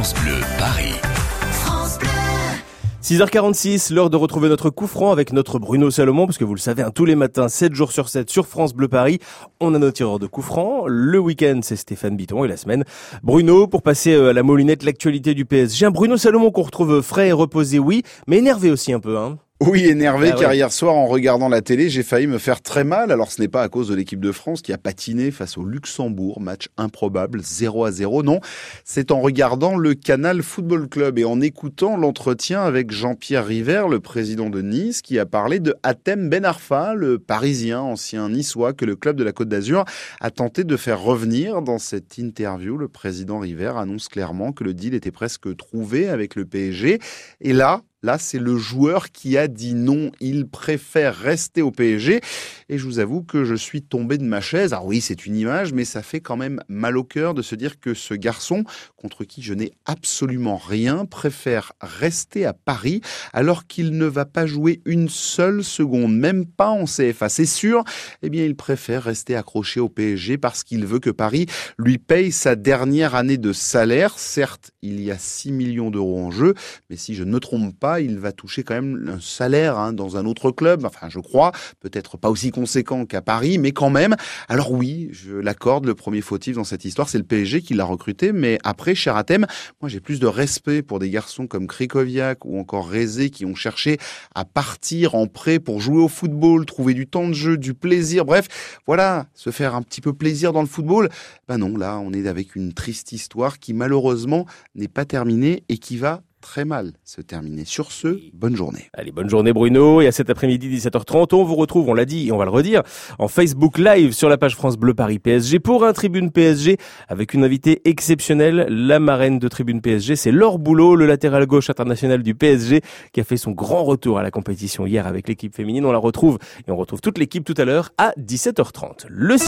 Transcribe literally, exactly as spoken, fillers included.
France Bleu Paris. six heures quarante-six, l'heure de retrouver notre coup franc avec notre Bruno Salomon, parce que vous le savez, hein, tous les matins, sept jours sur sept sur France Bleu Paris, on a nos tireurs de coup franc. Le week-end, c'est Stéphane Bitton et la semaine, Bruno, pour passer à la moulinette l'actualité du P S G. Un Bruno Salomon qu'on retrouve frais et reposé, oui, mais énervé aussi un peu, hein. Oui, énervé, ah ouais. car hier soir, en regardant la télé, j'ai failli me faire très mal. Alors, ce n'est pas à cause de l'équipe de France qui a patiné face au Luxembourg, match improbable, zéro à zéro, non. C'est en regardant le Canal Football Club et en écoutant l'entretien avec Jean-Pierre River, le président de Nice, qui a parlé de Hatem Ben Arfa, le Parisien, ancien niçois, que le club de la Côte d'Azur a tenté de faire revenir. Dans cette interview, le président River annonce clairement que le deal était presque trouvé avec le P S G. Et là, Là, c'est le joueur qui a dit non. Il préfère rester au P S G. Et je vous avoue que je suis tombé de ma chaise. Alors oui, c'est une image, mais ça fait quand même mal au cœur de se dire que ce garçon, contre qui je n'ai absolument rien, préfère rester à Paris alors qu'il ne va pas jouer une seule seconde, même pas en C F A. C'est sûr, eh bien, il préfère rester accroché au P S G parce qu'il veut que Paris lui paye sa dernière année de salaire. Certes, il y a six millions d'euros en jeu, mais si je ne me trompe pas, il va toucher quand même un salaire hein, dans un autre club, enfin je crois, peut-être pas aussi conséquent qu'à Paris, mais quand même. Alors oui, je l'accorde, le premier fautif dans cette histoire, c'est le P S G qui l'a recruté, mais après, cher Hatem, moi j'ai plus de respect pour des garçons comme Krychowiak ou encore Rézé qui ont cherché à partir en prêt pour jouer au football, trouver du temps de jeu, du plaisir, bref, voilà, se faire un petit peu plaisir dans le football. Ben non, là on est avec une triste histoire qui malheureusement n'est pas terminée et qui va très mal se terminer. Sur ce, bonne journée. Allez, bonne journée Bruno, et à cet après-midi dix-sept heures trente, on vous retrouve, on l'a dit et on va le redire, en Facebook Live sur la page France Bleu Paris P S G pour un Tribune P S G avec une invitée exceptionnelle, la marraine de Tribune P S G, c'est Laure Boulot, le latéral gauche international du P S G qui a fait son grand retour à la compétition hier avec l'équipe féminine. On la retrouve et on retrouve toute l'équipe tout à l'heure à dix-sept heures trente. Le